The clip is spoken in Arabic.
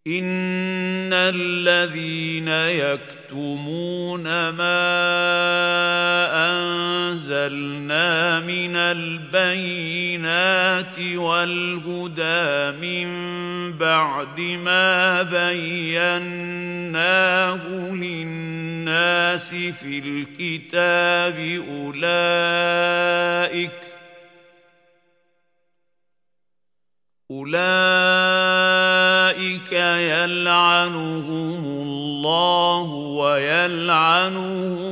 إن الذين يكتمون ما أنزلنا من البينات والهدى من بعد ما بيناه للناس في الكتاب أولئك يلعنهم الله ويلعنهم